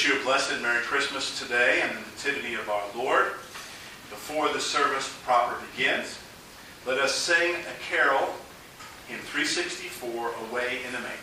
wish you a blessed Merry Christmas today and the Nativity of our Lord. Before the service proper begins, let us sing a carol, hymn 364, Away in a Manger.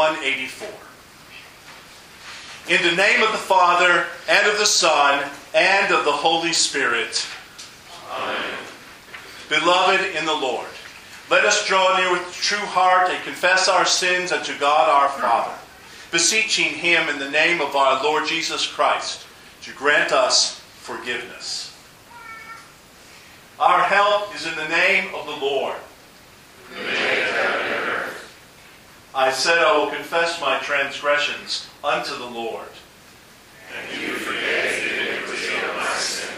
184. In the name of the Father, and of the Son, and of the Holy Spirit. Amen. Beloved in the Lord, let us draw near with true heart and confess our sins unto God our Father, beseeching Him in the name of our Lord Jesus Christ to grant us forgiveness. Our help is in the name of the Lord. Who made heaven and earth. I said I will confess my transgressions unto the Lord. And you forgave the iniquity of my sin.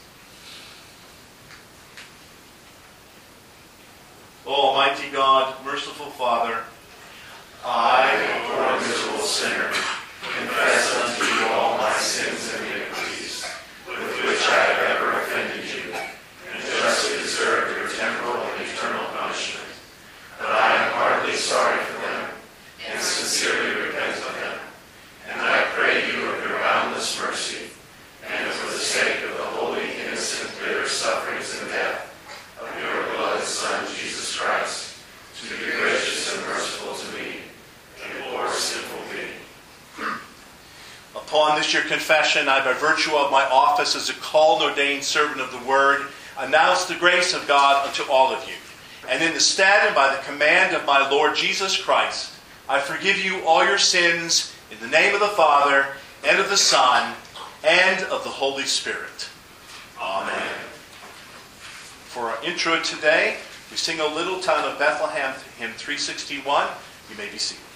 O Almighty God, merciful Father, I, a poor miserable sinner, confess unto you all my sins and iniquities, with which I have ever offended you, and justly deserve your temporal and eternal punishment. But I am heartily sorry for them, and sincerely repent of them. And I pray you of your boundless mercy, and for the sake of the holy, innocent, bitter sufferings and death of your beloved Son, Jesus Christ, to be gracious and merciful to me, a poor sinful being. upon this your confession, I, by virtue of my office as a called and ordained servant of the Word, announce the grace of God unto all of you. And in the stead and by the command of my Lord Jesus Christ, I forgive you all your sins in the name of the Father, and of the Son, and of the Holy Spirit. Amen. For our intro today, we sing O Little Town of Bethlehem, hymn 361. You may be seated.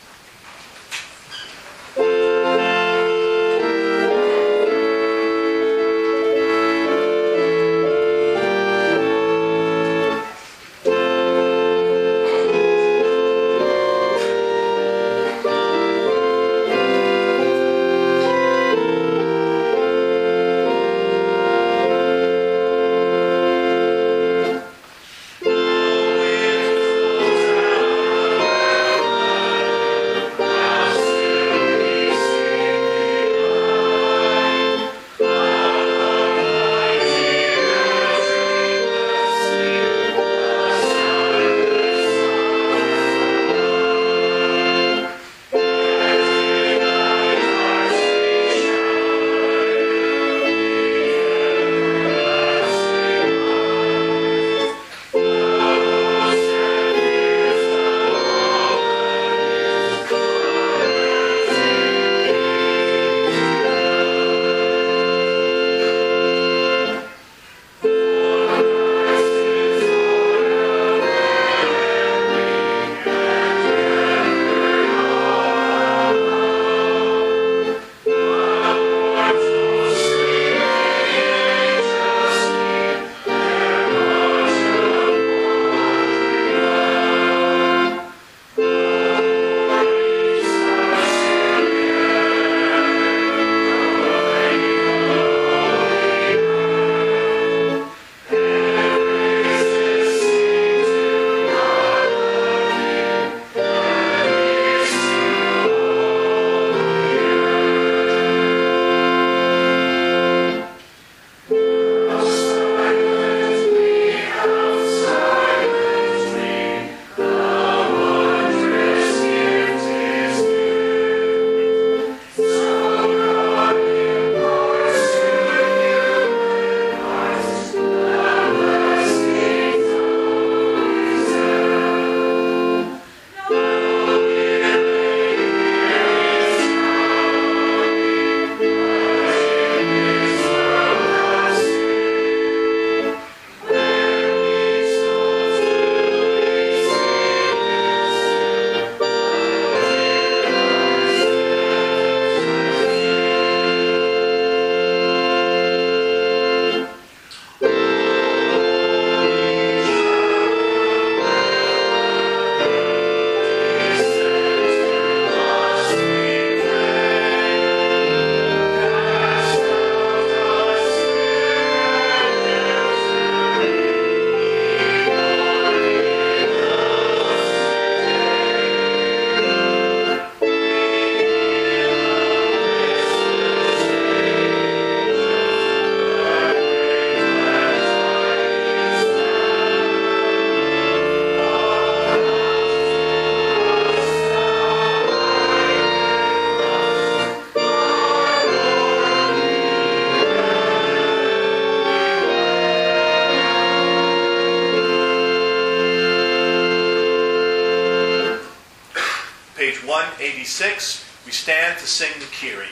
86, we stand to sing the Kyrie.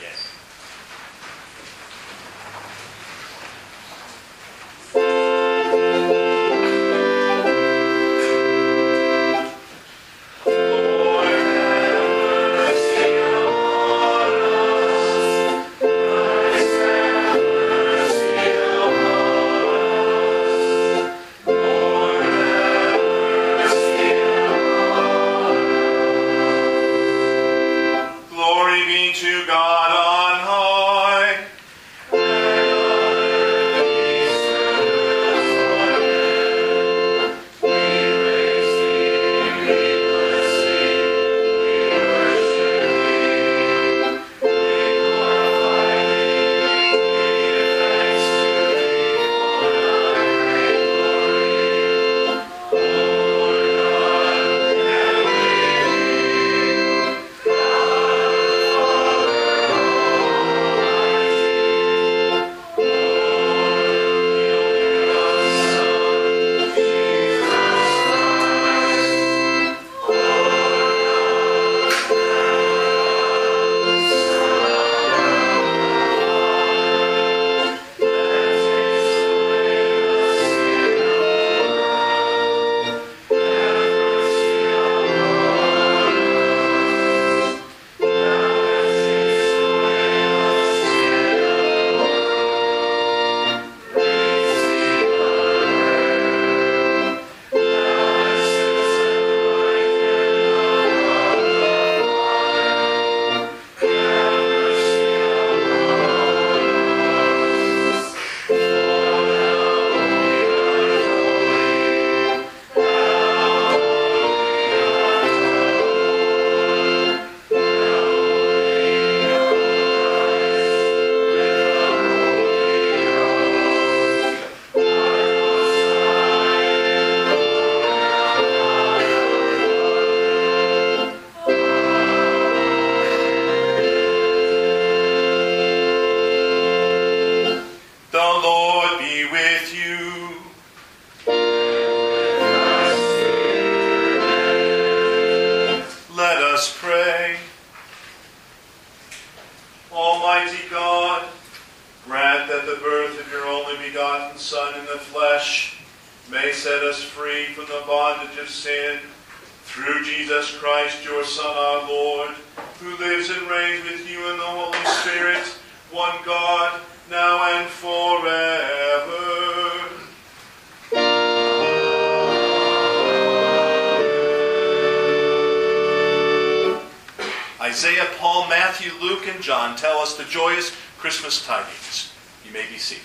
Through Jesus Christ, your Son, our Lord, who lives and reigns with you in the Holy Spirit, one God, now and forever. Isaiah, Paul, Matthew, Luke, and John tell us the joyous Christmas tidings. You may be seated.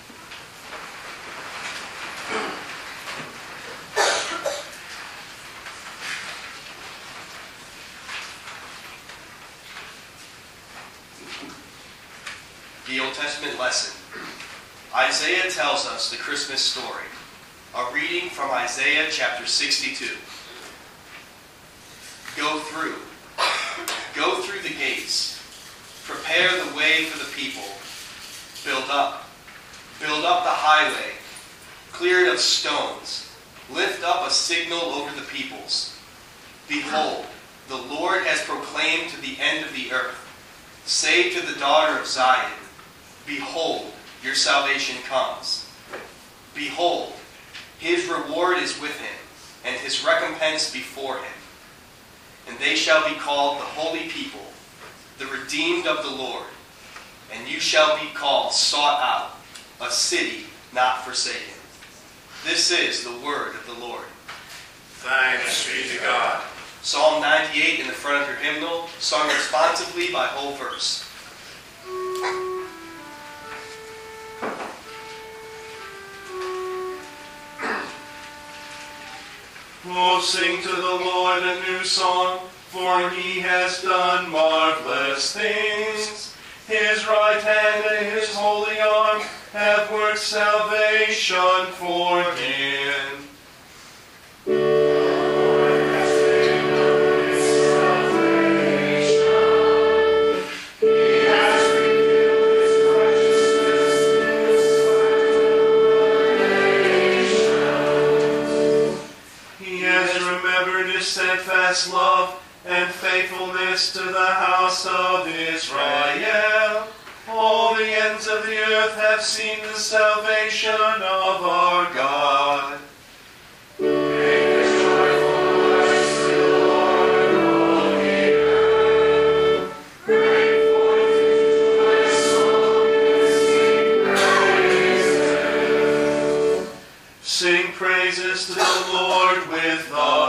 The Old Testament lesson. Isaiah tells us the Christmas story. A reading from Isaiah chapter 62. Go through the gates. Prepare the way for the people. Build up the highway. Clear it of stones. Lift up a signal over the peoples. Behold, the Lord has proclaimed to the end of the earth. Say to the daughter of Zion, behold, your salvation comes. Behold, his reward is with him, and his recompense before him. And they shall be called the holy people, the redeemed of the Lord. And you shall be called sought out, a city not forsaken. This is the word of the Lord. Thanks be to God. Psalm 98 in the front of your hymnal, sung responsively by whole verse. Oh, sing to the Lord a new song, for he has done marvelous things. His right hand and his holy arm have worked salvation for him. Steadfast love and faith faithfulness to the house of Israel. All the ends of the earth have seen the salvation of our God. Sing praises to the Lord with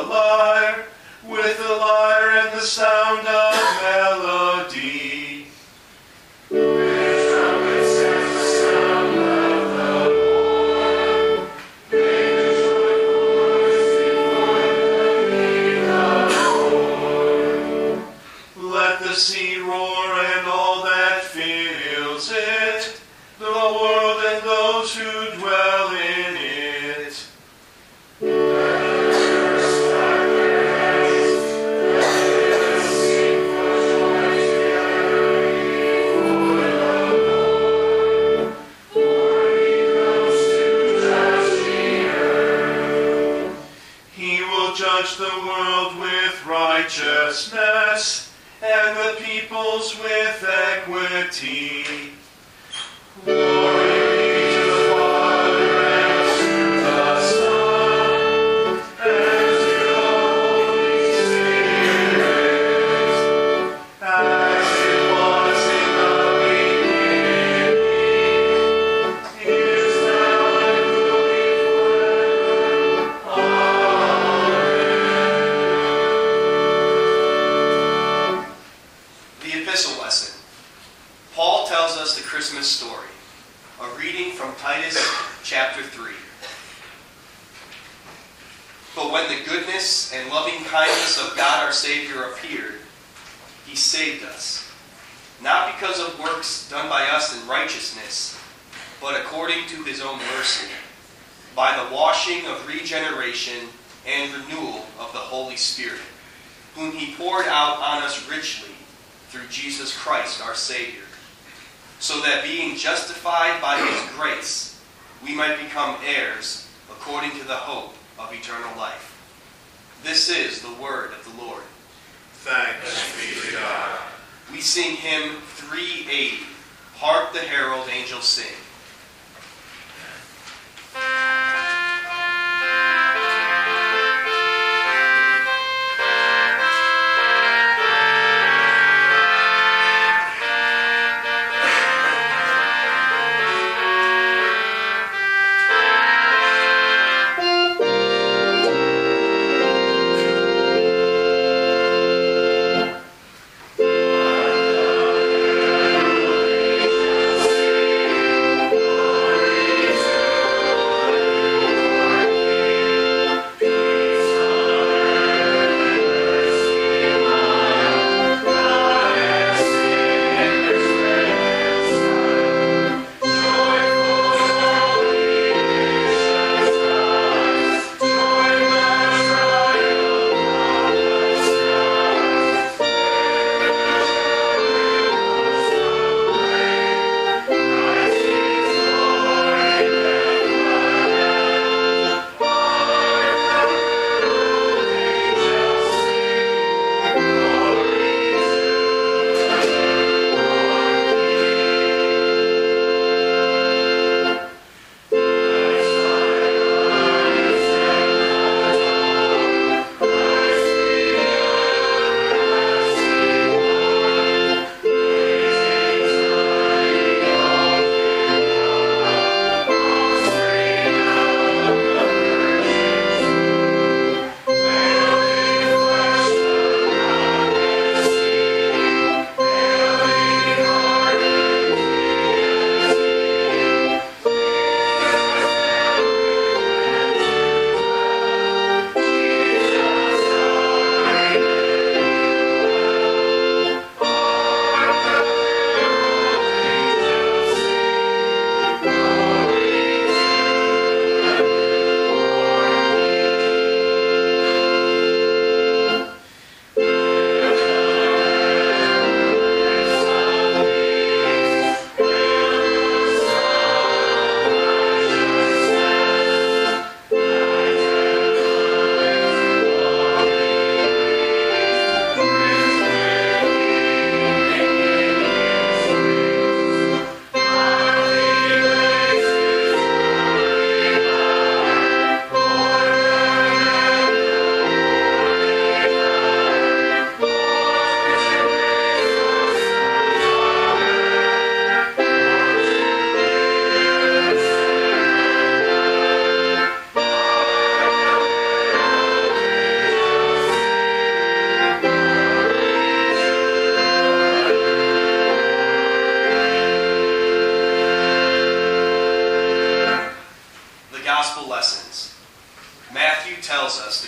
the lyre and the sound of melody. With trumpets and the sound of the Lord, make a joyful noise before the Lord. Let the sea roar and all that fills it, the world and those who dwell in it. Judge the world with righteousness and the peoples with equity. Glory be to the Father and to the Son and to the Holy Spirit, as it was in the beginning, is now, and will be forever. Epistle lesson. Paul tells us the Christmas story. A reading from Titus chapter 3. But when the goodness and loving kindness of God our Savior appeared, He saved us, not because of works done by us in righteousness, but according to His own mercy, by the washing of regeneration and renewal of the Holy Spirit, whom He poured out on us richly through Jesus Christ our Savior, so that being justified by His grace, we might become heirs according to the hope of eternal life. This is the word of the Lord. Thanks be to God. We sing hymn 380, Hark the Herald Angels Sing.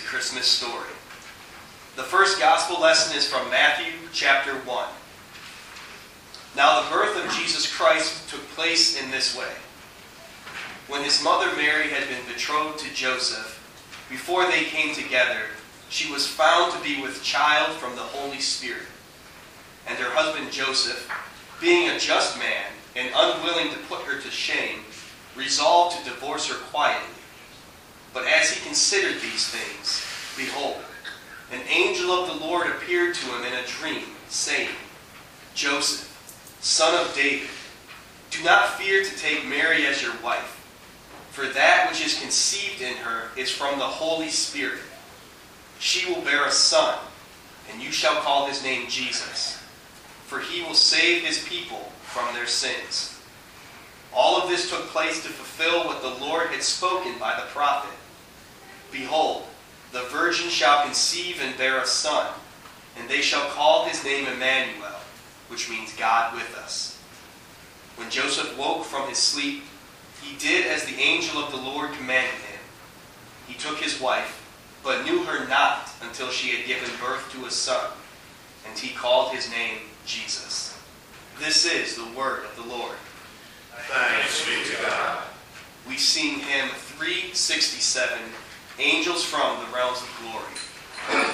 Christmas story. The first gospel lesson is from Matthew chapter 1. Now the birth of Jesus Christ took place in this way. When his mother Mary had been betrothed to Joseph, before they came together, she was found to be with child from the Holy Spirit. And her husband Joseph, being a just man and unwilling to put her to shame, resolved to divorce her quietly. But as he considered these things, behold, an angel of the Lord appeared to him in a dream, saying, Joseph, son of David, do not fear to take Mary as your wife, for that which is conceived in her is from the Holy Spirit. She will bear a son, and you shall call his name Jesus, for he will save his people from their sins. All of this took place to fulfill what the Lord had spoken by the prophet. Behold, the virgin shall conceive and bear a son, and they shall call his name Emmanuel, which means God with us. When Joseph woke from his sleep, he did as the angel of the Lord commanded him. He took his wife, but knew her not until she had given birth to a son, and he called his name Jesus. This is the word of the Lord. Thanks be to God. We sing hymn 367, Angels from the Realms of Glory.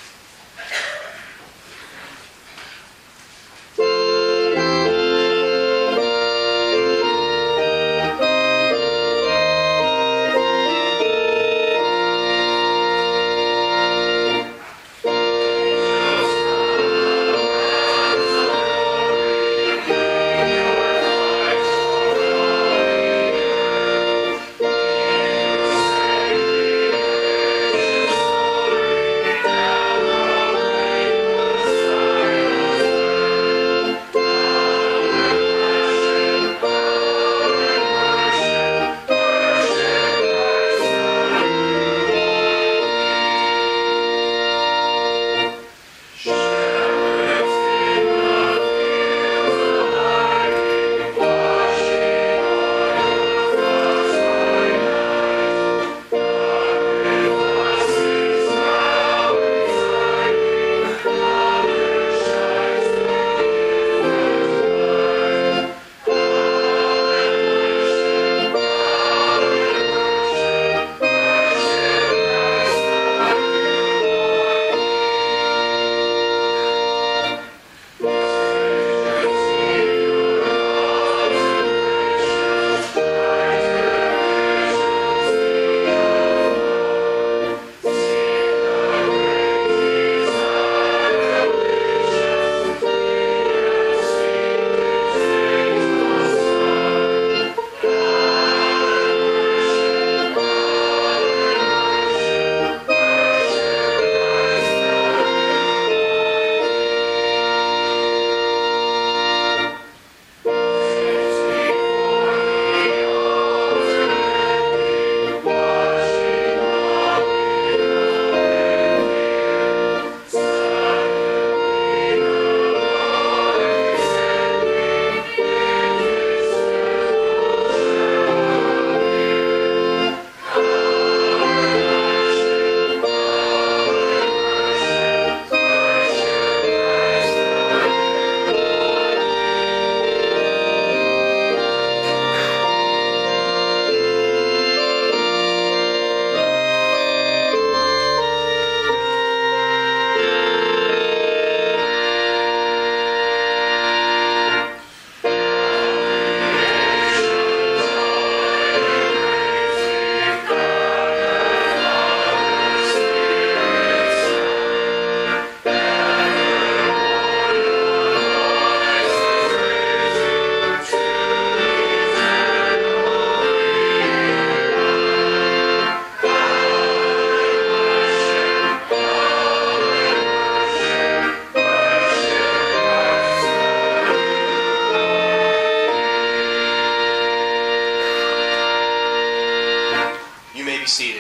be seated.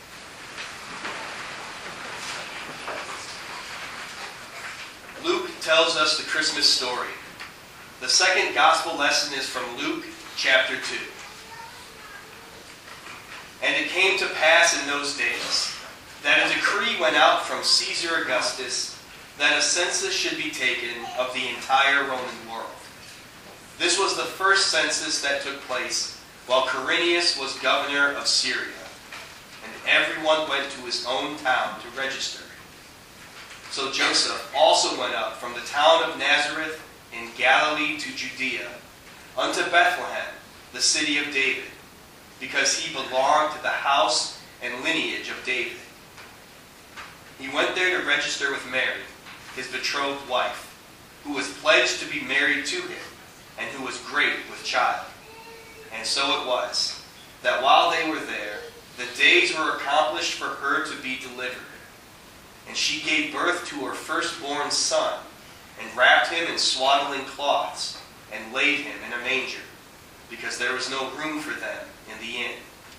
Luke tells us the Christmas story. The second gospel lesson is from Luke chapter 2. And it came to pass in those days that a decree went out from Caesar Augustus that a census should be taken of the entire Roman world. This was the first census that took place while Quirinius was governor of Syria, and everyone went to his own town to register. So Joseph also went up from the town of Nazareth in Galilee to Judea, unto Bethlehem, the city of David, because he belonged to the house and lineage of David. He went there to register with Mary, his betrothed wife, who was pledged to be married to him, and who was great with child. And so it was, that while they were there, the days were accomplished for her to be delivered. And she gave birth to her firstborn son, and wrapped him in swaddling cloths, and laid him in a manger, because there was no room for them in the inn.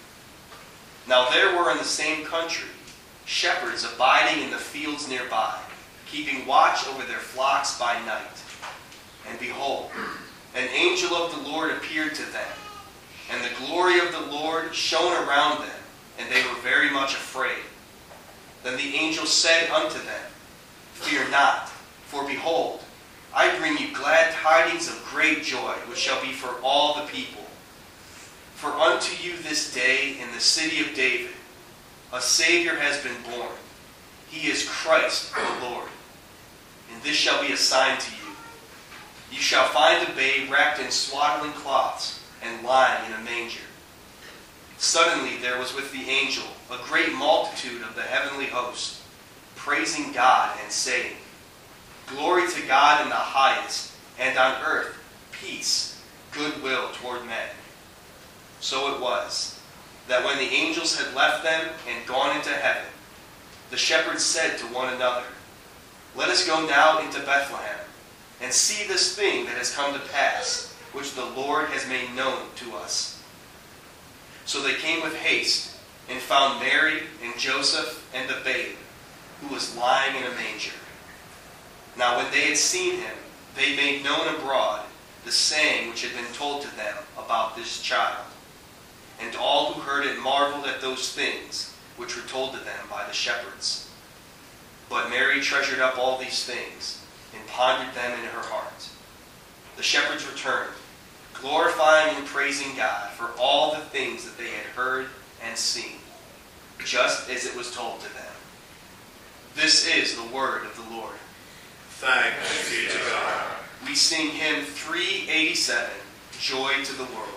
Now there were in the same country shepherds abiding in the fields nearby, keeping watch over their flocks by night. And behold, an angel of the Lord appeared to them, and the glory of the Lord shone around them, and they were very much afraid. Then the angel said unto them, Fear not, for behold, I bring you glad tidings of great joy, which shall be for all the people. For unto you this day in the city of David a Savior has been born. He is Christ the Lord. And this shall be a sign to you. You shall find a babe wrapped in swaddling cloths and lying in a manger. Suddenly there was with the angel a great multitude of the heavenly host, praising God and saying, Glory to God in the highest, and on earth peace, goodwill toward men. So it was, that when the angels had left them and gone into heaven, the shepherds said to one another, Let us go now into Bethlehem, and see this thing that has come to pass, which the Lord has made known to us. So they came with haste, and found Mary and Joseph and the babe, who was lying in a manger. Now when they had seen him, they made known abroad the saying which had been told to them about this child. And all who heard it marveled at those things which were told to them by the shepherds. But Mary treasured up all these things, and pondered them in her heart. The shepherds returned, glorifying and praising God for all the things that they had heard and seen, just as it was told to them. This is the word of the Lord. Thanks be to God. We sing hymn 387, Joy to the World.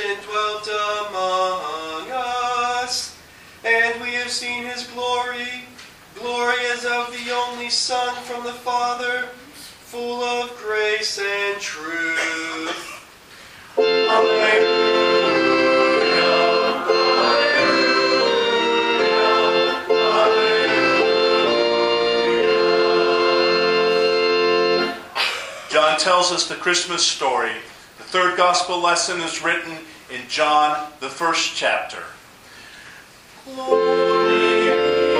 virgin dwelt among us, and we have seen his glory, glory as of the only Son from the Father, full of grace and truth. Alleluia. John tells us the Christmas story. The third gospel lesson is written in John, the first chapter. Glory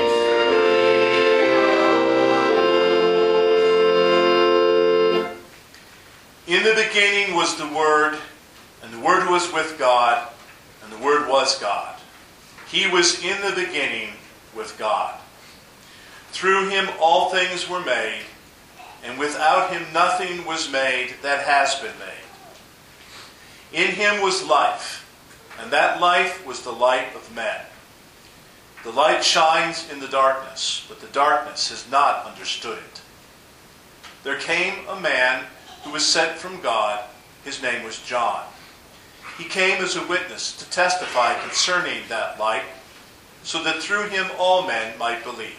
In the beginning was the Word, and the Word was with God, and the Word was God. He was in the beginning with God. Through him all things were made, and without him nothing was made that has been made. In him was life, and that life was the light of men. The light shines in the darkness, but the darkness has not understood it. There came a man who was sent from God. His name was John. He came as a witness to testify concerning that light, so that through him all men might believe.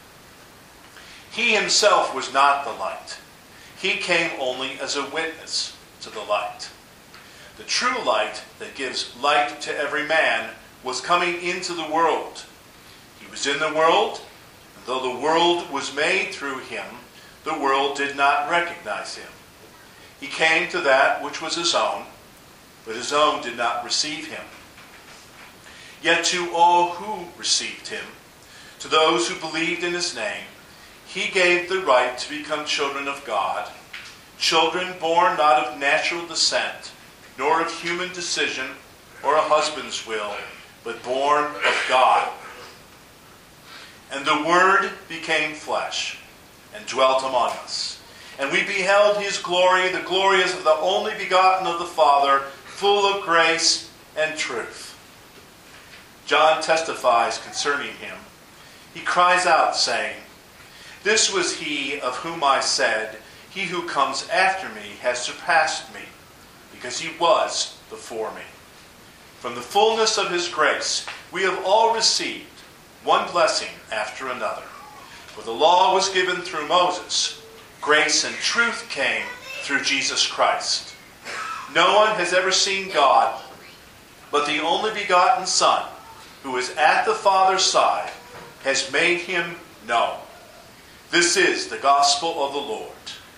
He himself was not the light. He came only as a witness to the light. The true light that gives light to every man was coming into the world. He was in the world, and though the world was made through him, the world did not recognize him. He came to that which was his own, but his own did not receive him. Yet to all who received him, to those who believed in his name, he gave the right to become children of God, children born not of natural descent, nor of human decision or a husband's will, but born of God. And the Word became flesh and dwelt among us. And we beheld his glory, the glory as of the only begotten of the Father, full of grace and truth. John testifies concerning him. He cries out, saying, "This was he of whom I said, he who comes after me has surpassed me, because he was before me." From the fullness of his grace, we have all received one blessing after another. For the law was given through Moses. Grace and truth came through Jesus Christ. No one has ever seen God, but the only begotten Son, who is at the Father's side, has made him known. This is the gospel of the Lord.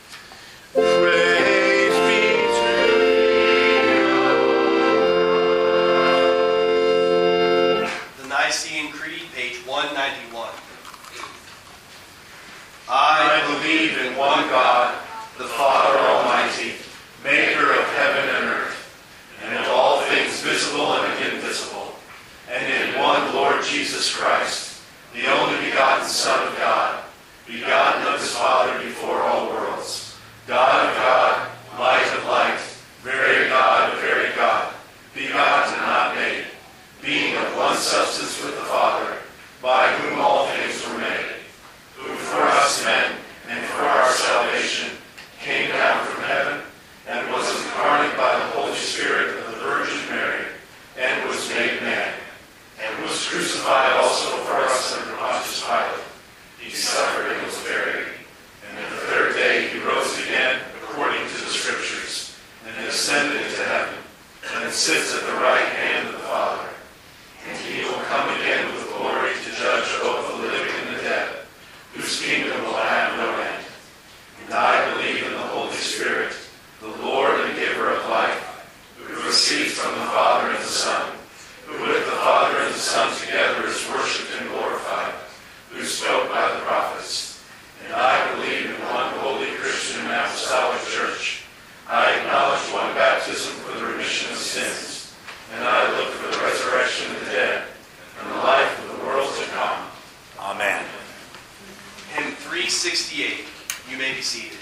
Praise be to you. The Nicene Creed, page 191. I believe in one God, the Father Almighty, maker of heaven and earth, and of all things visible and invisible, and in one Lord Jesus Christ, the only begotten Son of God, begotten of his Father before all worlds, God of God, light of light, very God of very God, begotten and not made, being of one substance with the Father, by whom all things were made, who for us men and for our salvation came down from heaven and was incarnate by the Holy Spirit of the Virgin Mary, and was made man, and was crucified also for us under Pontius Pilate. He suffered and was buried, and on the third day he rose again according to the Scriptures, and ascended into heaven, and sits at the right hand of the Father. And he will come again with glory to judge both the living and the dead, whose kingdom will have no end. And I believe in the Holy Spirit, the Lord and giver of life, who proceeds from the Father and the Son, who with the Father and the Son together is worshipped and glorified, who spoke by the prophets. And I believe in one holy Christian and apostolic church. I acknowledge one baptism for the remission of sins, and I look for the resurrection of the dead and the life of the world to come. Amen. Hymn 368. You may be seated.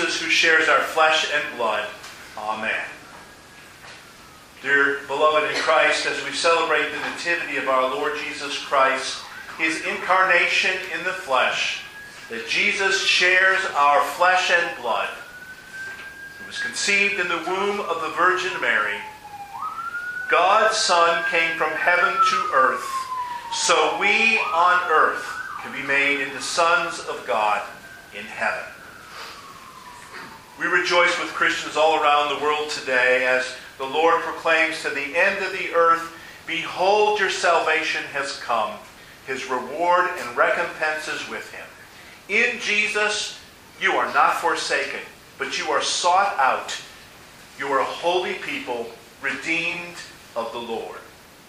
Jesus who shares our flesh and blood. Amen. Dear beloved in Christ, as we celebrate the nativity of our Lord Jesus Christ, his incarnation in the flesh, that Jesus shares our flesh and blood, who was conceived in the womb of the Virgin Mary, God's Son came from heaven to earth, so we on earth can be made into sons of God in heaven. We rejoice with Christians all around the world today as the Lord proclaims to the end of the earth, "Behold, your salvation has come. His reward and recompense is with him." In Jesus, you are not forsaken, but you are sought out. You are a holy people, redeemed of the Lord.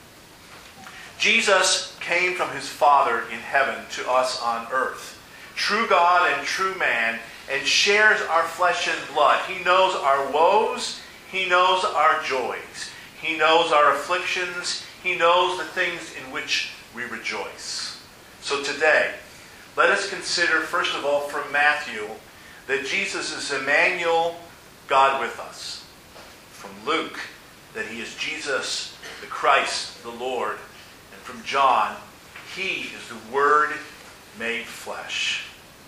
Jesus came from his Father in heaven to us on earth, true God and true man, and shares our flesh and blood. He knows our woes. He knows our joys. He knows our afflictions. He knows the things in which we rejoice. So today, let us consider, first of all, from Matthew, that Jesus is Emmanuel, God with us. From Luke, that he is Jesus, the Christ, the Lord. And from John, he is the Word made flesh.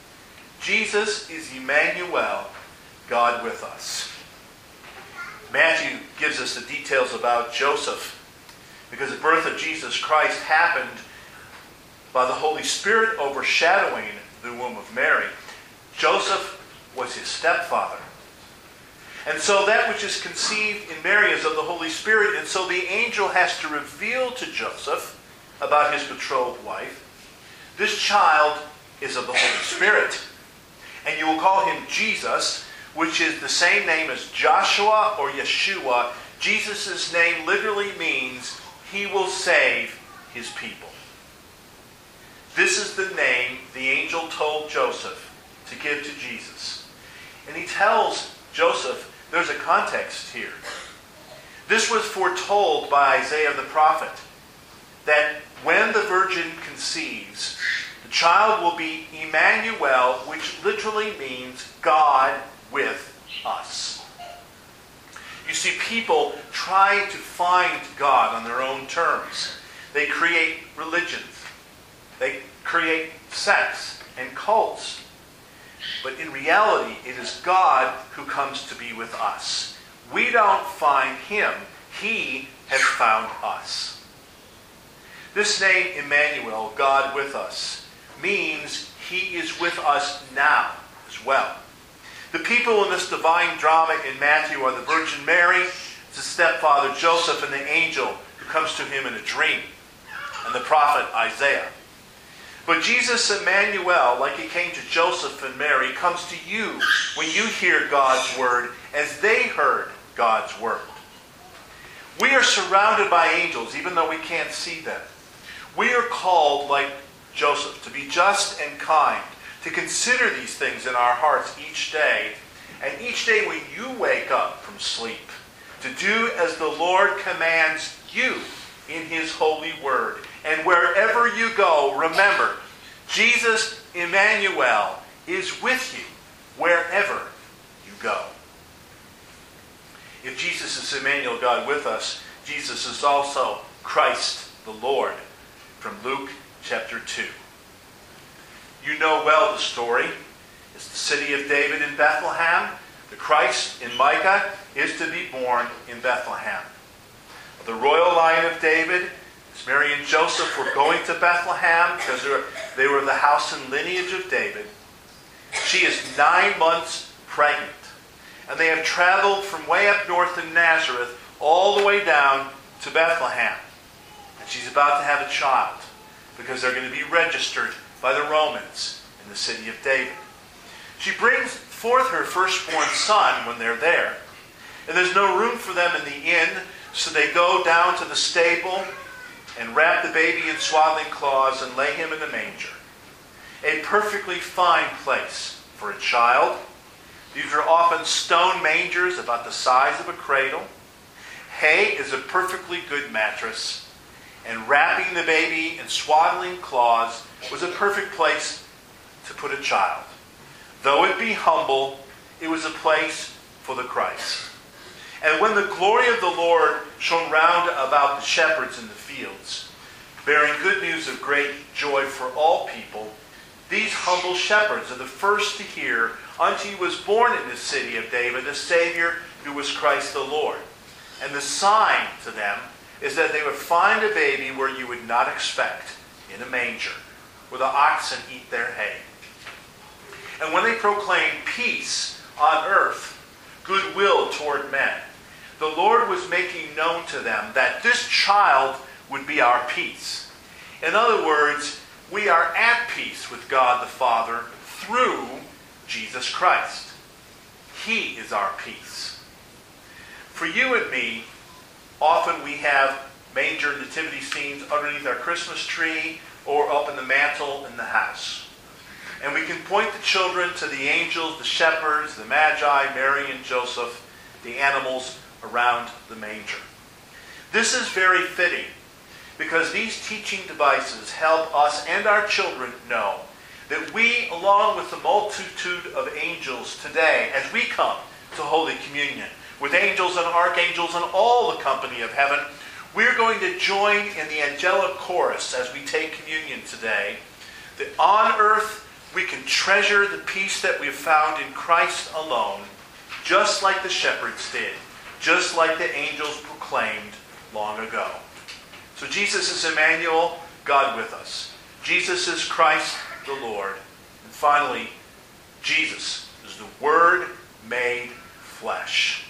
Jesus is Emmanuel, God with us. Matthew gives us the details about Joseph, because the birth of Jesus Christ happened by the Holy Spirit overshadowing the womb of Mary. Joseph was his stepfather. And so that which is conceived in Mary is of the Holy Spirit, and so the angel has to reveal to Joseph about his betrothed wife, this child is of the Holy Spirit. And you will call him Jesus, which is the same name as Joshua or Yeshua. Jesus' name literally means he will save his people. This is the name the angel told Joseph to give to Jesus. And he tells Joseph, there's a context here. This was foretold by Isaiah the prophet, that when the virgin conceives, the child will be Emmanuel, which literally means God with us. You see, people try to find God on their own terms. They create religions. They create sects and cults. But in reality, it is God who comes to be with us. We don't find him. He has found us. This name, Emmanuel, God with us, means he is with us now as well. The people in this divine drama in Matthew are the Virgin Mary, the stepfather Joseph, and the angel who comes to him in a dream, and the prophet Isaiah. But Jesus, Emmanuel, like he came to Joseph and Mary, comes to you when you hear God's word as they heard God's word. We are surrounded by angels, even though we can't see them. We are called, like Joseph, to be just and kind, to consider these things in our hearts each day. And each day when you wake up from sleep, to do as the Lord commands you in his holy word. And wherever you go, remember, Jesus, Emmanuel, is with you wherever you go. If Jesus is Emmanuel, God with us, Jesus is also Christ the Lord, from Luke chapter 2. You know well the story. It's the city of David in Bethlehem. The Christ in Micah is to be born in Bethlehem. The royal line of David, as Mary and Joseph were going to Bethlehem because they were the house and lineage of David. She is 9 months pregnant. And they have traveled from way up north in Nazareth all the way down to Bethlehem. And she's about to have a child because they're going to be registered by the Romans in the city of David. She brings forth her firstborn son when they're there. And there's no room for them in the inn, so they go down to the stable and wrap the baby in swaddling cloths and lay him in a manger. A perfectly fine place for a child. These are often stone mangers about the size of a cradle. Hay is a perfectly good mattress. And wrapping the baby in swaddling cloths was a perfect place to put a child. Though it be humble, it was a place for the Christ. And when the glory of the Lord shone round about the shepherds in the fields, bearing good news of great joy for all people, these humble shepherds are the first to hear, unto you was born in the city of David a Savior, who was Christ the Lord. And the sign to them is that they would find a baby where you would not expect, in a manger, where the oxen eat their hay. And when they proclaimed peace on earth, goodwill toward men, the Lord was making known to them that this child would be our peace. In other words, we are at peace with God the Father through Jesus Christ. He is our peace. For you and me, often we have manger nativity scenes underneath our Christmas tree or up in the mantle in the house. And we can point the children to the angels, the shepherds, the magi, Mary and Joseph, the animals around the manger. This is very fitting because these teaching devices help us and our children know that we, along with the multitude of angels today, as we come to Holy Communion, with angels and archangels and all the company of heaven, we're going to join in the angelic chorus as we take communion today, that on earth we can treasure the peace that we've found in Christ alone, just like the shepherds did, just like the angels proclaimed long ago. So Jesus is Emmanuel, God with us. Jesus is Christ the Lord. And finally, Jesus is the Word made flesh.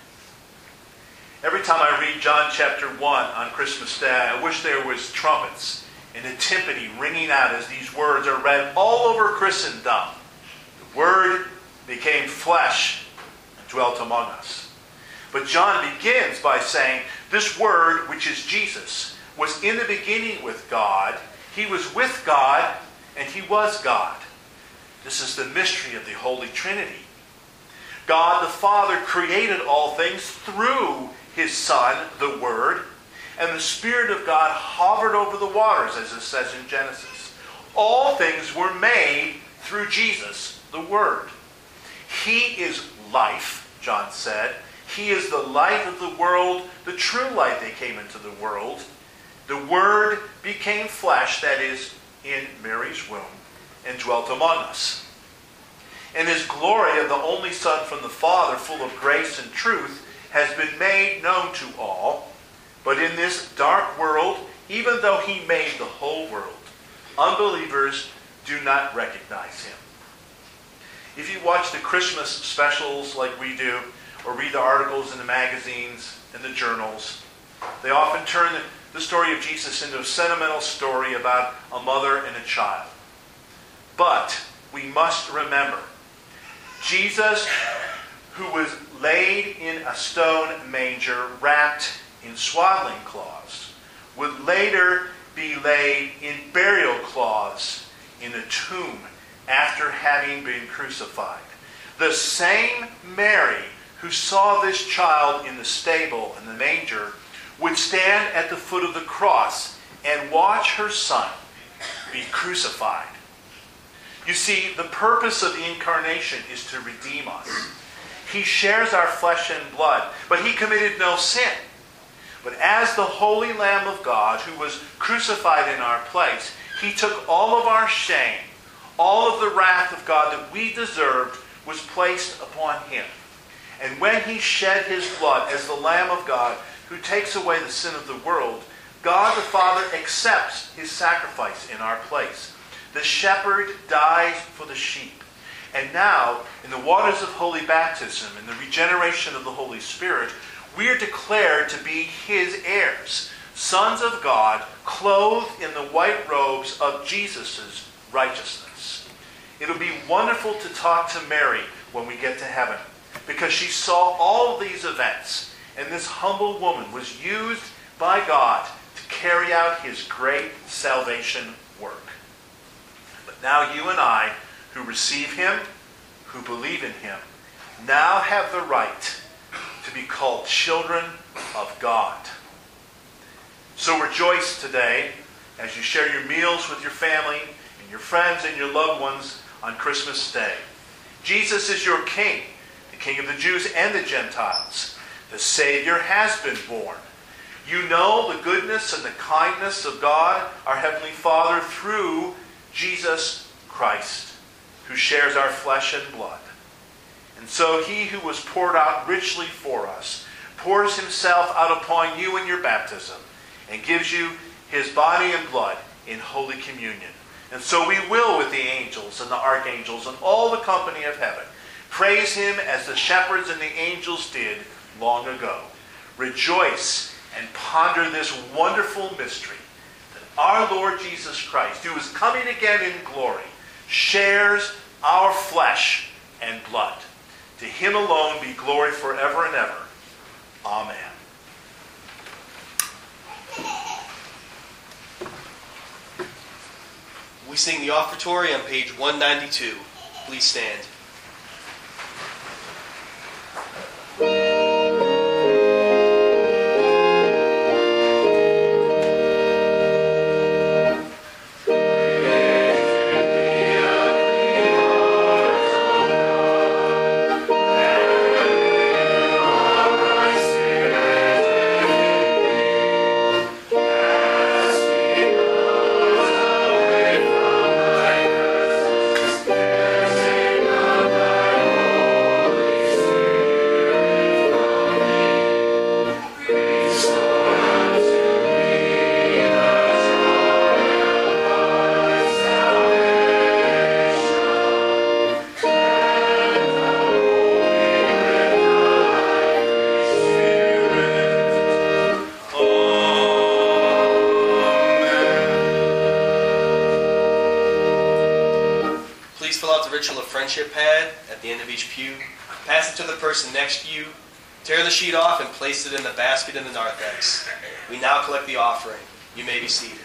Every time I read John chapter 1 on Christmas Day, I wish there was trumpets and a timpani ringing out as these words are read all over Christendom. The Word became flesh and dwelt among us. But John begins by saying, this Word, which is Jesus, was in the beginning with God. He was with God, and He was God. This is the mystery of the Holy Trinity. God the Father created all things through His Son, the Word, and the Spirit of God hovered over the waters, as it says in Genesis. All things were made through Jesus, the Word. He is life, John said. He is the light of the world, the true light that came into the world. The Word became flesh, that is, in Mary's womb, and dwelt among us. And His glory of the only Son from the Father, full of grace and truth, has been made known to all. But in this dark world, even though He made the whole world, unbelievers do not recognize Him. If you watch the Christmas specials like we do, or read the articles in the magazines and the journals, they often turn the story of Jesus into a sentimental story about a mother and a child. But we must remember, Jesus, who was laid in a stone manger wrapped in swaddling cloths, would later be laid in burial cloths in a tomb after having been crucified. The same Mary who saw this child in the stable, in the manger, would stand at the foot of the cross and watch her son be crucified. You see, the purpose of the incarnation is to redeem us. He shares our flesh and blood, but He committed no sin. But as the Holy Lamb of God, who was crucified in our place, He took all of our shame, all of the wrath of God that we deserved was placed upon Him. And when He shed His blood as the Lamb of God, who takes away the sin of the world, God the Father accepts His sacrifice in our place. The shepherd dies for the sheep. And now, in the waters of holy baptism and the regeneration of the Holy Spirit, we are declared to be His heirs, sons of God, clothed in the white robes of Jesus' righteousness. It'll be wonderful to talk to Mary when we get to heaven, because she saw all of these events, and this humble woman was used by God to carry out His great salvation work. But now you and I, who receive Him, who believe in Him, now have the right to be called children of God. So rejoice today as you share your meals with your family and your friends and your loved ones on Christmas Day. Jesus is your King, King of the Jews and the Gentiles. The Savior has been born. You know the goodness and the kindness of God, our Heavenly Father, through Jesus Christ, who shares our flesh and blood. And so he who was poured out richly for us pours himself out upon you in your baptism and gives you his body and blood in Holy Communion. And so we will, with the angels and the archangels and all the company of heaven, praise him as the shepherds and the angels did long ago. Rejoice and ponder this wonderful mystery that our Lord Jesus Christ, who is coming again in glory, shares our flesh and blood. To him alone be glory forever and ever. Amen. We sing the offertory on page 192. Please stand. Ritual of friendship pad at the end of each pew. Pass it to the person next to you. Tear the sheet off and place it in the basket in the narthex. We now collect the offering. You may be seated.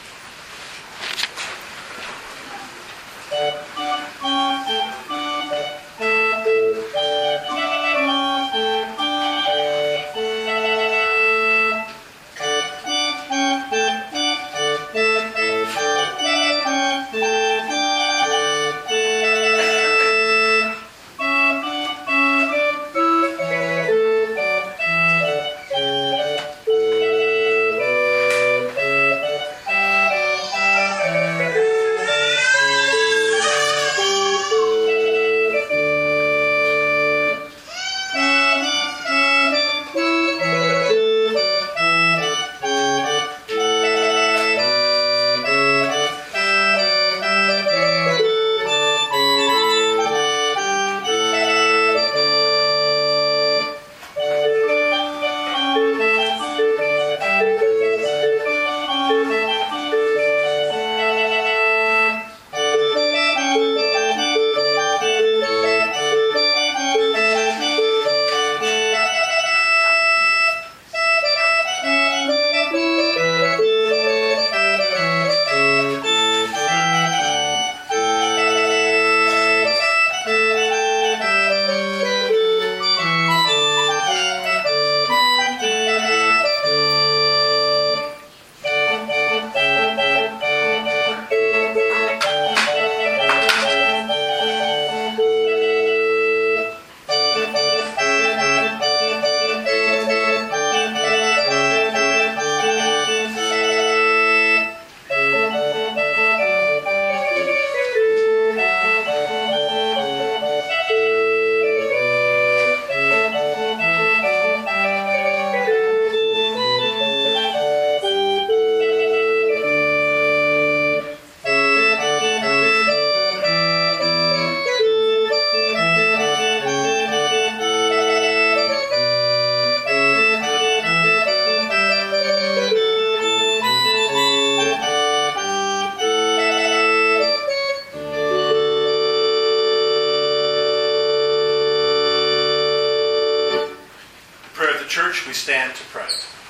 Church, we stand to pray.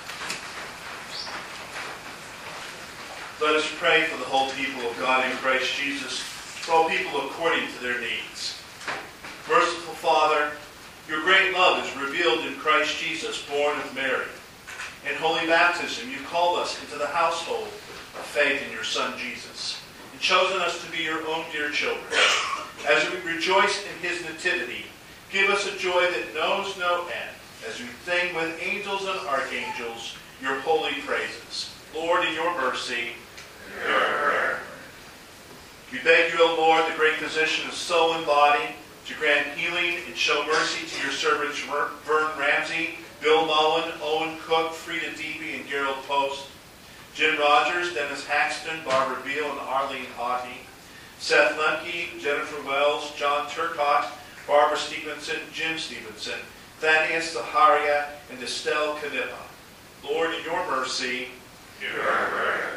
Let us pray for the whole people of God in Christ Jesus, for all people according to their needs. Merciful Father, your great love is revealed in Christ Jesus, born of Mary. In holy baptism, you called us into the household of faith in your Son Jesus, and chosen us to be your own dear children. As we rejoice in his nativity, Give us a joy that knows no end, as we sing with angels and archangels your holy praises. Lord, in your mercy, hear our prayer. We beg you, O Lord, the great physician of soul and body, to grant healing and show mercy to your servants Vern Ramsey, Bill Mullen, Owen Cook, Frida Deeby, and Gerald Post, Jim Rogers, Dennis Haxton, Barbara Beal, and Arlene Haughey, Seth Lemke, Jennifer Wells, John Turcott, Barbara Stevenson, Jim Stevenson, Thaddeus Zaharia, and Estelle Canepa. Lord, in your mercy, Hear our prayer.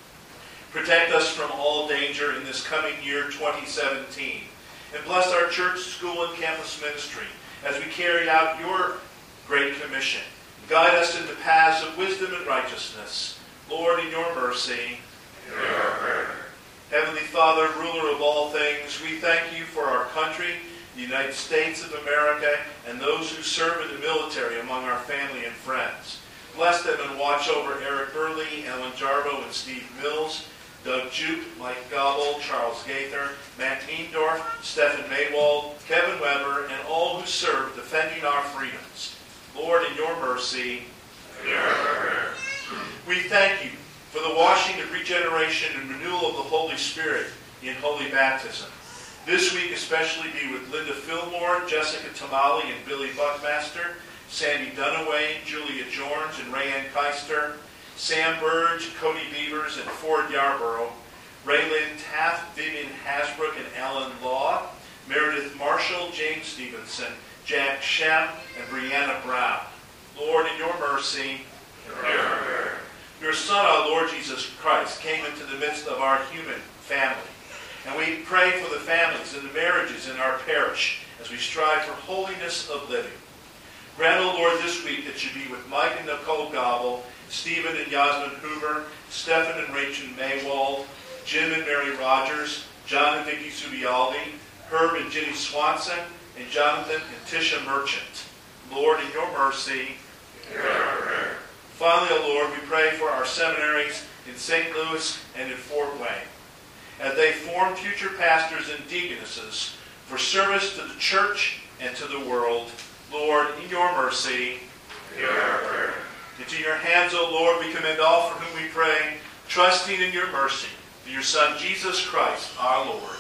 protect us from all danger in this coming year 2017. And bless our church, school, and campus ministry as we carry out your great commission. Guide us into paths of wisdom and righteousness. Lord, in your mercy. Hear our prayer. Heavenly Father, ruler of all things, we thank you for our country, the United States of America, and those who serve in the military among our family and friends. Bless them and watch over Eric Burley, Ellen Jarbo, and Steve Mills, Doug Jupe, Mike Gobble, Charles Gaither, Matt Meendorf, Stephen Maywald, Kevin Weber, and all who serve defending our freedoms. Lord, in your mercy, Hear our prayer. we thank you for the washing of regeneration and renewal of the Holy Spirit in holy baptism. This week especially be with Linda Fillmore, Jessica Tamale, and Billy Buckmaster, Sandy Dunaway, Julia Jorns, and Rayanne Keister, Sam Burge, Cody Beavers, and Ford Yarborough, Raylyn Taft, Vivian Hasbrook, and Alan Law, Meredith Marshall, James Stevenson, Jack Shem, and Brianna Brown. Lord, in your mercy, Hear our prayer. your Son, our Lord Jesus Christ, came into the midst of our human family. And we pray for the families and the marriages in our parish as we strive for holiness of living. Grant, O Lord, this week that you be with Mike and Nicole Gobble, Stephen and Yasmin Hoover, Stephen and Rachel Maywald, Jim and Mary Rogers, John and Vicky Subialdi, Herb and Ginny Swanson, and Jonathan and Tisha Merchant. Lord, in your mercy. Hear our prayer. Finally, O Lord, we pray for our seminaries in St. Louis and in Fort Wayne, as they form future pastors and deaconesses for service to the church and to the world. Lord, in your mercy. Hear our prayer. Into your hands, O Lord, we commend all for whom we pray, trusting in your mercy, through your Son, Jesus Christ, our Lord.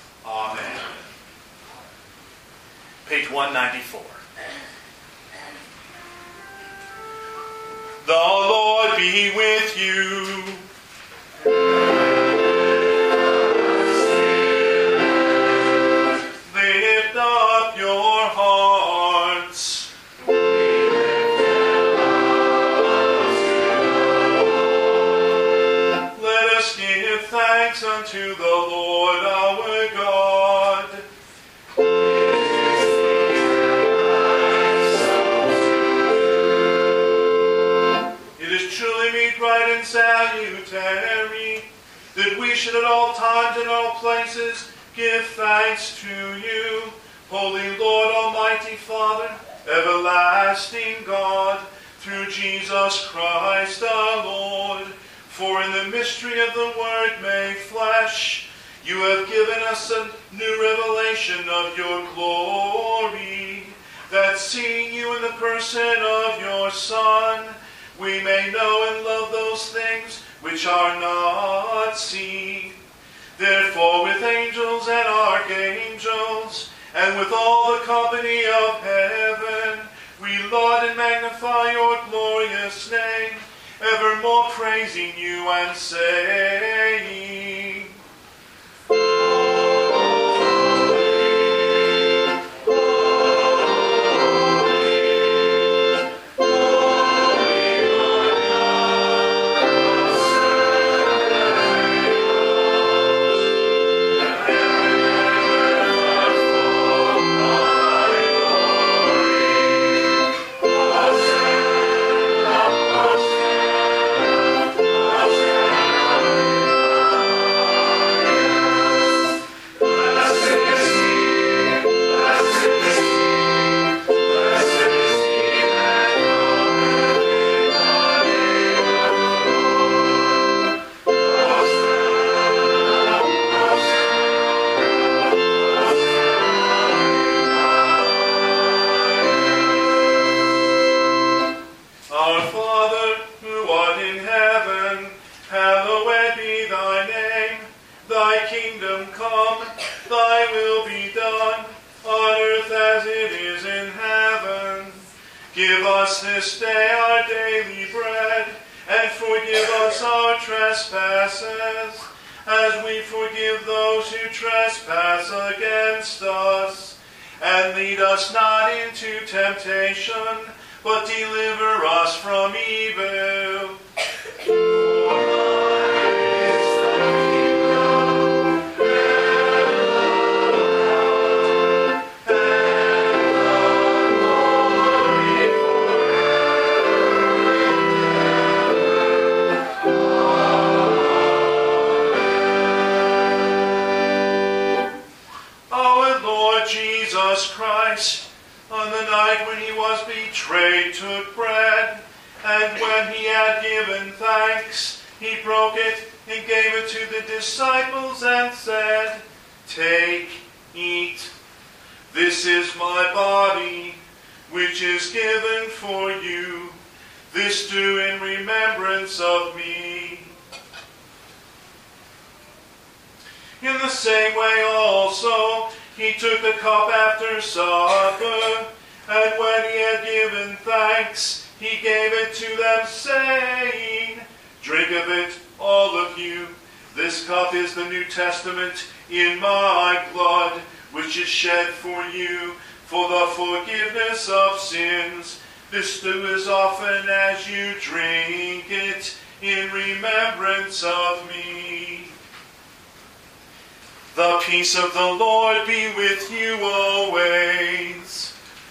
Amen. Page 194. The Lord be with you. Lift up your hearts. Let us give thanks unto the Lord our God. It is truly meet, right, and salutary that we should at all times and all places give thanks to you, Holy Lord, Almighty Father, everlasting God, through Jesus Christ our Lord. For in the mystery of the Word made flesh, you have given us a new revelation of your glory, that seeing you in the person of your Son, we may know and love those things which are not seen. Therefore, with angels and archangels, and with all the company of heaven, we laud and magnify your glorious name, evermore praising you and saying, Give us this day our daily bread, and forgive us our trespasses, as we forgive those who trespass against us. And lead us not into temptation, but deliver us from evil. Jesus Christ, on the night when he was betrayed, took bread, and when he had given thanks, he broke it and gave it to the disciples and said, "Take, eat. This is my body, which is given for you. This do in remembrance of me." In the same way also, he took the cup after supper, and when he had given thanks, he gave it to them, saying, "Drink of it, all of you. This cup is the New Testament in my blood, which is shed for you for the forgiveness of sins. This do as often as you drink it in remembrance of me." The peace of the Lord be with you always.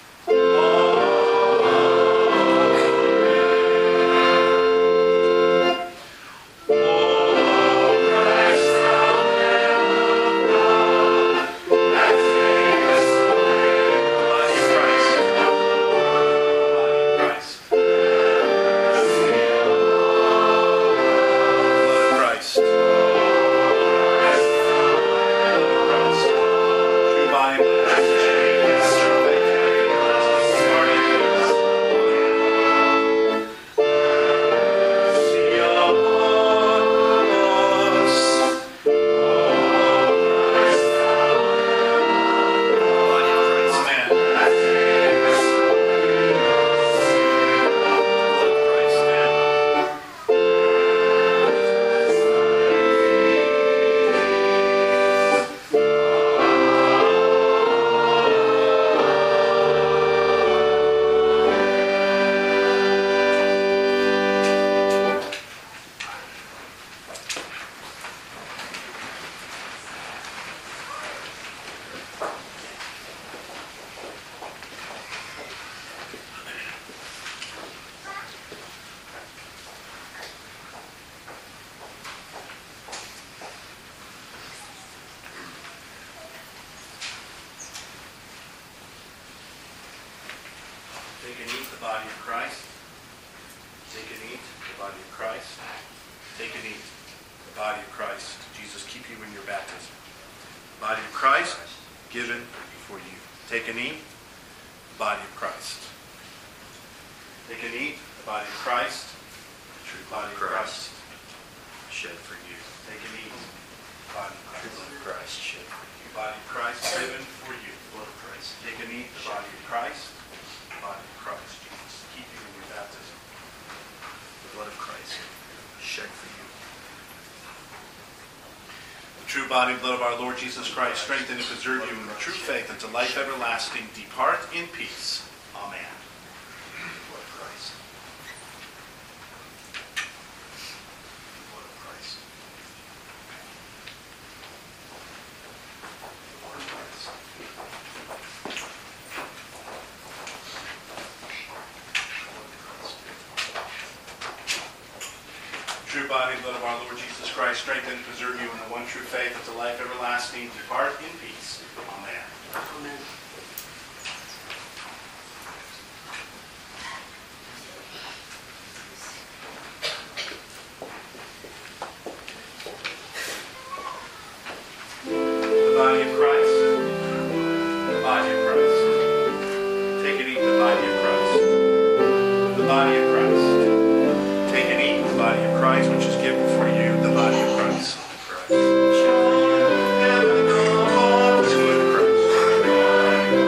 Take and eat the body of Christ. Take and eat the body of Christ. Take and eat the body of Christ. Jesus, keep you in your baptism. The body of Christ given for you. Take and eat the body of Christ. Take and eat the body of Christ. The true body of Christ shed for you. Take and eat the body of Christ. Blood of Christ shed for you. The body of Christ given for you. Blood of Christ. Take and eat the body of Christ. Body of Christ, Jesus, keep you in your baptism. The blood of Christ shed for you. The true body and blood of our Lord Jesus Christ strengthen and preserve you in the true faith unto life everlasting. Depart in peace. Amen. Blood of Christ. Blood of Christ. Blood of Christ. True body and blood of our Lord Jesus Christ, strengthen and preserve you in the one true faith unto life everlasting. Depart in peace. Amen. Amen. The body of Christ. The body of Christ. Take and eat the body of Christ. The body of Christ. Take and eat the body of Christ, which is given for you, the body of Christ. Christ.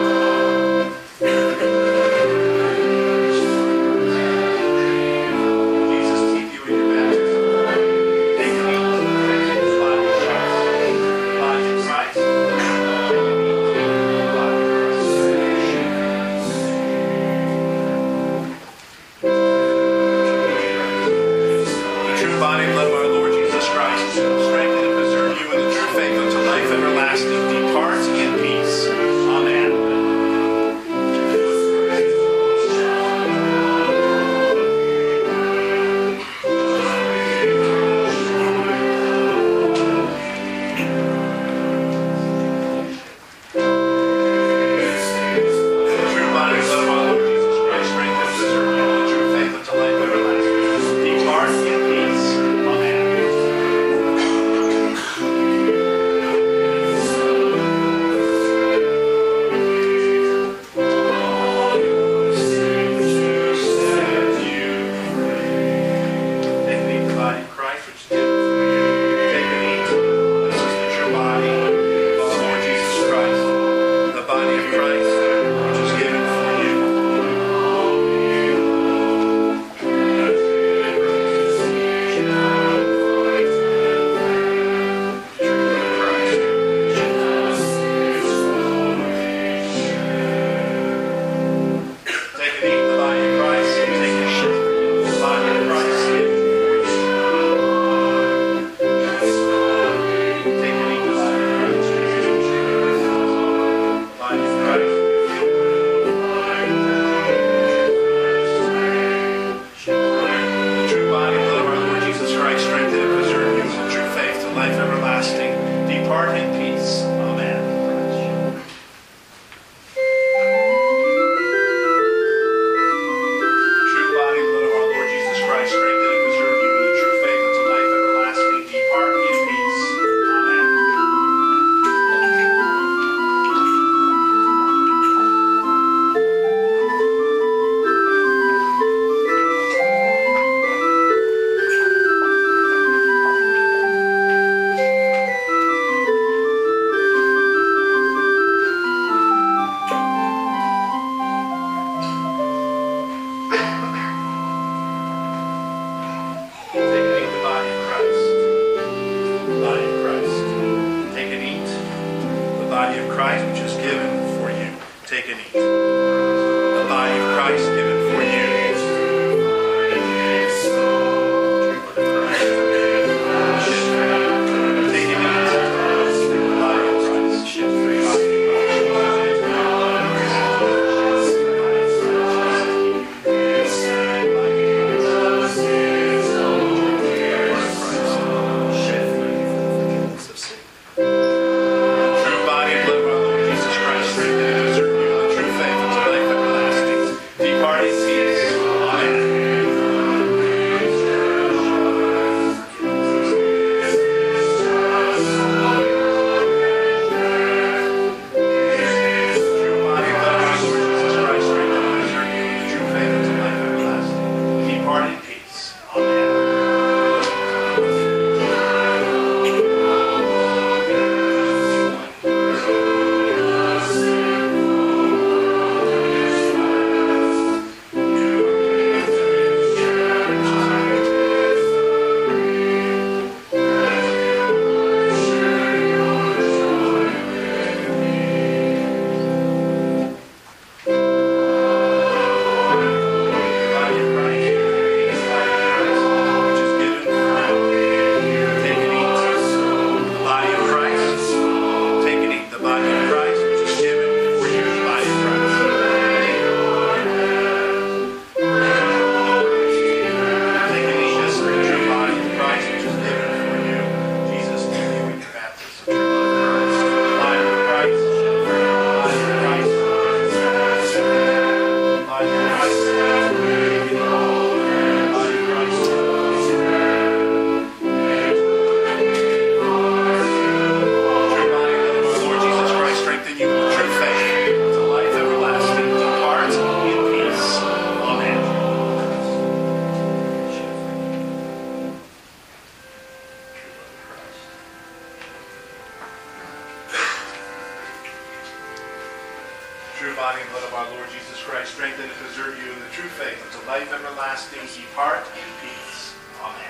preserve you in the true faith unto life everlasting. Depart in peace. Amen.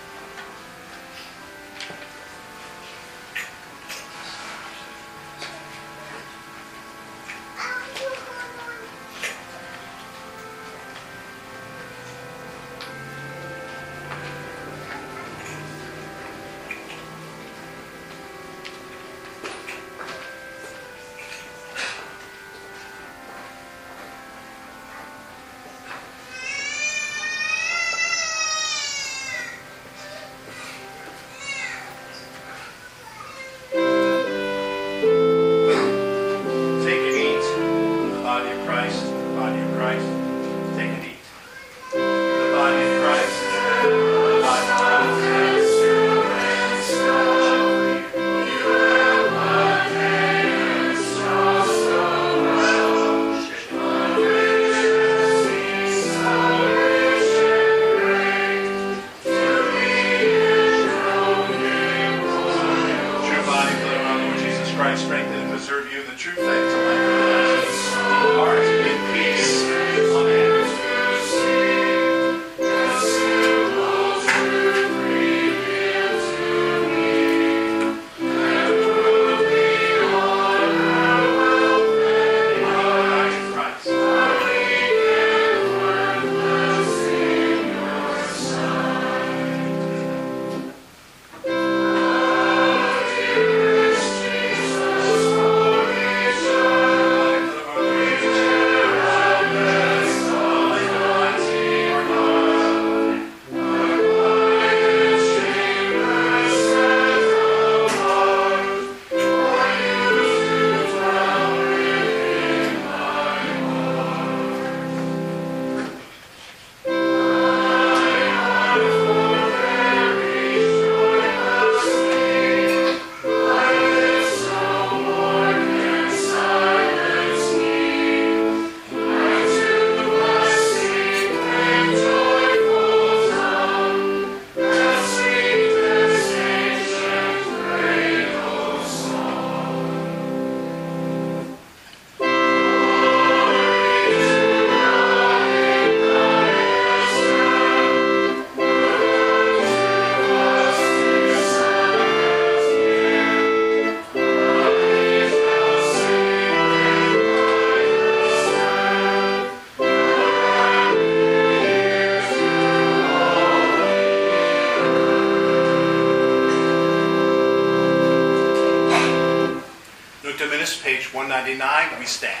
Page 199, we stand.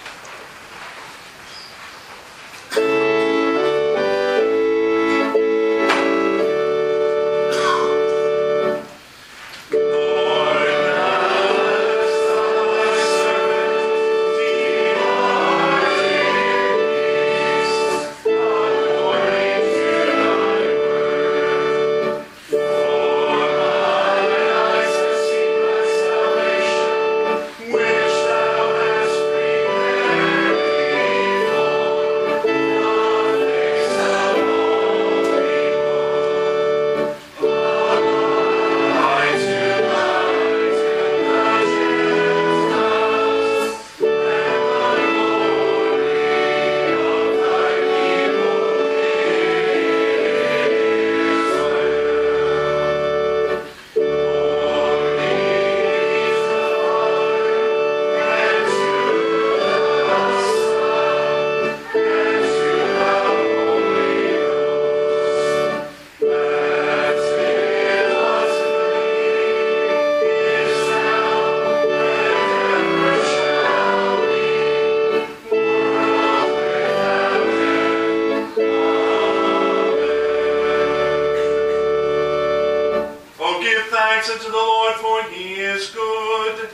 Unto the Lord, for he is good.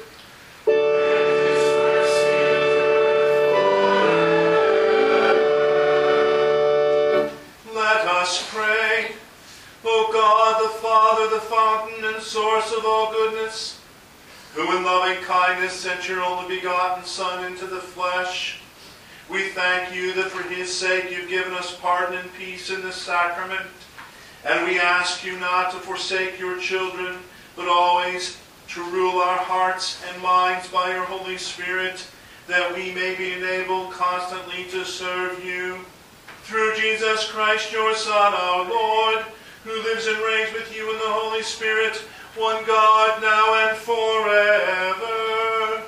Let us pray. O God, the Father, the fountain and source of all goodness, who in loving kindness sent your only begotten Son into the flesh, we thank you that for his sake you've given us pardon and peace in this sacrament, and we ask you not to forsake your children, but always to rule our hearts and minds by your Holy Spirit, that we may be enabled constantly to serve you. Through Jesus Christ, your Son, our Lord, who lives and reigns with you in the Holy Spirit, one God, now and forever.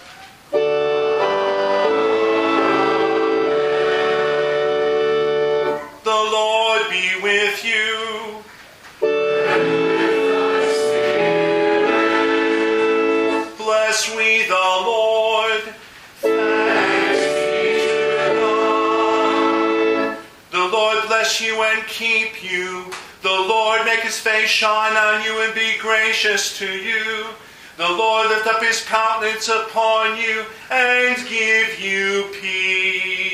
The Lord be with you. Bless we the Lord. Thanks be to God. The Lord bless you and keep you. The Lord make his face shine on you and be gracious to you. The Lord lift up his countenance upon you and give you peace.